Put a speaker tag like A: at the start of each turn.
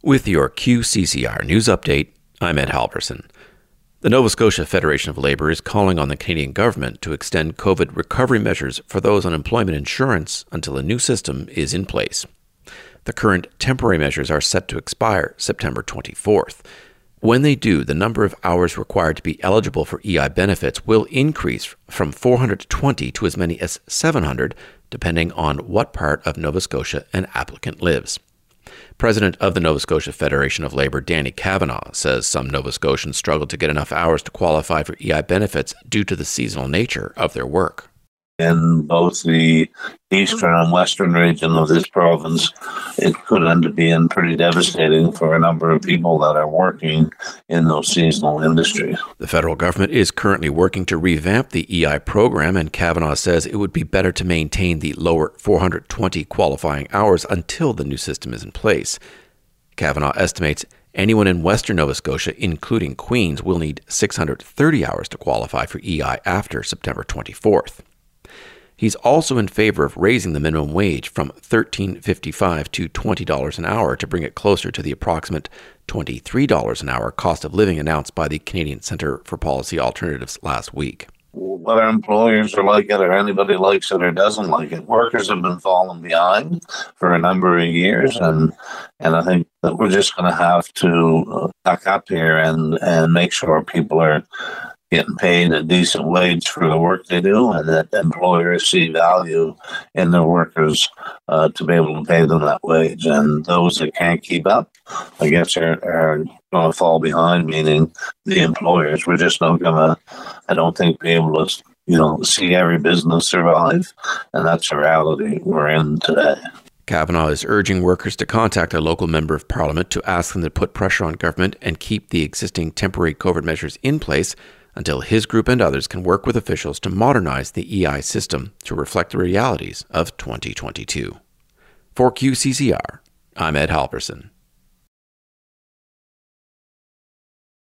A: With your QCCR News Update, I'm Ed Halverson. The Nova Scotia Federation of Labour is calling on the Canadian government to extend COVID recovery measures for those on employment insurance until a new system is in place. The current temporary measures are set to expire September 24th. When they do, the number of hours required to be eligible for EI benefits will increase from 420 to as many as 700, depending on what part of Nova Scotia an applicant lives. President of the Nova Scotia Federation of Labour, Danny Kavanagh, says some Nova Scotians struggle to get enough hours to qualify for EI benefits due to the seasonal nature of their work.
B: In both the eastern and western region of this province, it could end up being pretty devastating for a number of people that are working in those seasonal industries.
A: The federal government is currently working to revamp the EI program, and Kavanagh says it would be better to maintain the lower 420 qualifying hours until the new system is in place. Kavanagh estimates anyone in Western Nova Scotia, including Queens, will need 630 hours to qualify for EI after September 24th. He's also in favor of raising the minimum wage from $13.55 to $20 an hour to bring it closer to the approximate $23 an hour cost of living announced by the Canadian Centre for Policy Alternatives last week.
B: Whether employers are like it or anybody likes it or doesn't like it, workers have been falling behind for a number of years, and I think that we're just going to have to back up here and make sure people are getting paid a decent wage for the work they do, and that employers see value in their workers to be able to pay them that wage. And those that can't keep up, I guess, are going to fall behind, meaning the employers. We're just not going to, I don't think, be able to, see every business survive. And that's the reality we're in today.
A: Kavanagh is urging workers to contact a local member of Parliament to ask them to put pressure on government and keep the existing temporary COVID measures in place until his group and others can work with officials to modernize the EI system to reflect the realities of 2022. For QCCR, I'm Ed Halverson.